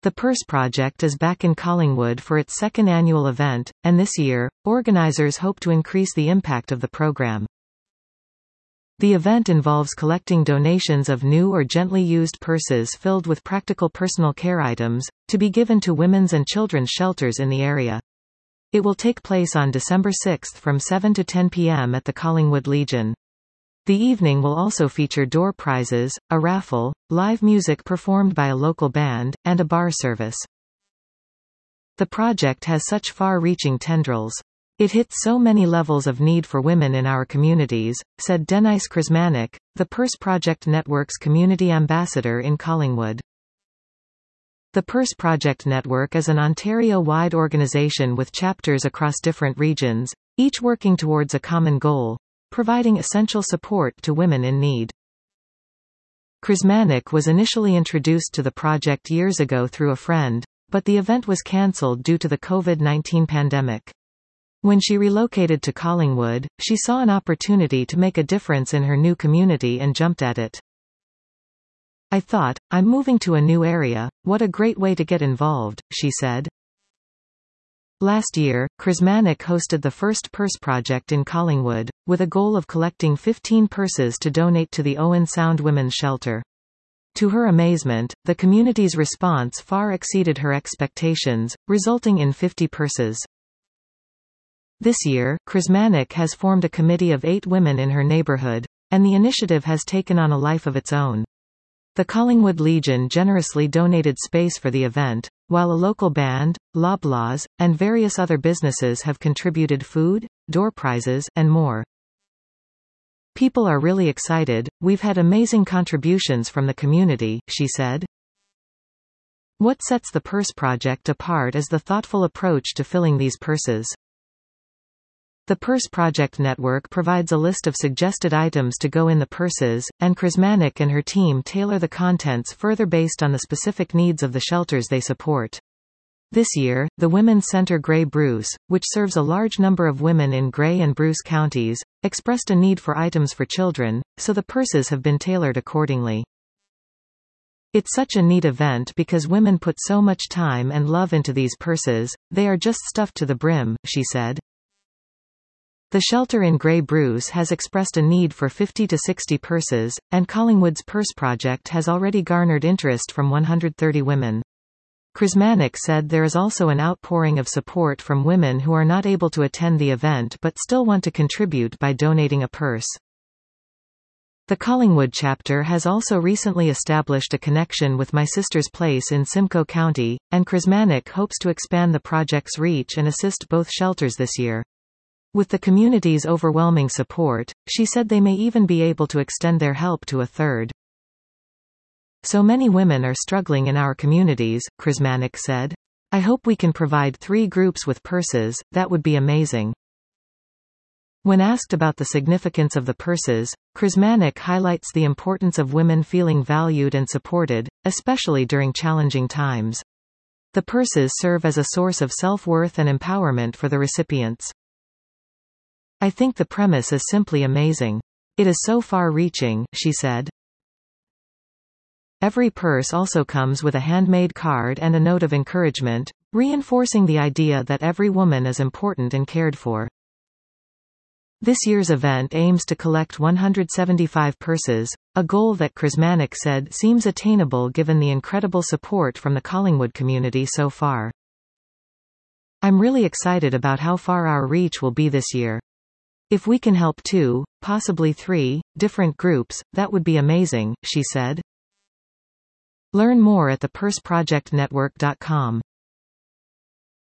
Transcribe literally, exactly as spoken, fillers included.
The Purse Project is back in Collingwood for its second annual event, and this year, organizers hope to increase the impact of the program. The event involves collecting donations of new or gently used purses filled with practical personal care items, to be given to women's and children's shelters in the area. It will take place on December sixth from seven to ten p m at the Collingwood Legion. The evening will also feature door prizes, a raffle, live music performed by a local band, and a bar service. The project has such far-reaching tendrils. It hits so many levels of need for women in our communities, said Denise Krzymanek, the Purse Project Network's community ambassador in Collingwood. The Purse Project Network is an Ontario-wide organisation with chapters across different regions, each working towards a common goal: providing essential support to women in need. Krzymanek was initially introduced to the project years ago through a friend, but the event was cancelled due to the COVID nineteen pandemic. When she relocated to Collingwood, she saw an opportunity to make a difference in her new community and jumped at it. "I thought, I'm moving to a new area, what a great way to get involved," she said. Last year, Krzymanek hosted the first Purse Project in Collingwood, with a goal of collecting fifteen purses to donate to the Owen Sound Women's Shelter. To her amazement, the community's response far exceeded her expectations, resulting in fifty purses. This year, Krzymanek has formed a committee of eight women in her neighborhood, and the initiative has taken on a life of its own. The Collingwood Legion generously donated space for the event, while a local band, Loblaws, and various other businesses have contributed food, door prizes, and more. "People are really excited, we've had amazing contributions from the community," she said. What sets the Purse Project apart is the thoughtful approach to filling these purses. The Purse Project Network provides a list of suggested items to go in the purses, and Krzymanek and her team tailor the contents further based on the specific needs of the shelters they support. This year, the Women's Centre Grey Bruce, which serves a large number of women in Grey and Bruce counties, expressed a need for items for children, so the purses have been tailored accordingly. "It's such a neat event because women put so much time and love into these purses, they are just stuffed to the brim," she said. The shelter in Grey Bruce has expressed a need for fifty to sixty purses, and Collingwood's Purse Project has already garnered interest from one hundred thirty women. Krzymanek said there is also an outpouring of support from women who are not able to attend the event but still want to contribute by donating a purse. The Collingwood chapter has also recently established a connection with My Sister's Place in Simcoe County, and Krzymanek hopes to expand the project's reach and assist both shelters this year. With the community's overwhelming support, she said they may even be able to extend their help to a third. "So many women are struggling in our communities," Krzymanek said. "I hope we can provide three groups with purses, that would be amazing." When asked about the significance of the purses, Krzymanek highlights the importance of women feeling valued and supported, especially during challenging times. The purses serve as a source of self-worth and empowerment for the recipients. "I think the premise is simply amazing. It is so far-reaching," she said. Every purse also comes with a handmade card and a note of encouragement, reinforcing the idea that every woman is important and cared for. This year's event aims to collect one hundred seventy-five purses, a goal that Krzymanek said seems attainable given the incredible support from the Collingwood community so far. "I'm really excited about how far our reach will be this year. If we can help two, possibly three, different groups, that would be amazing," she said. Learn more at the purse project network dot com.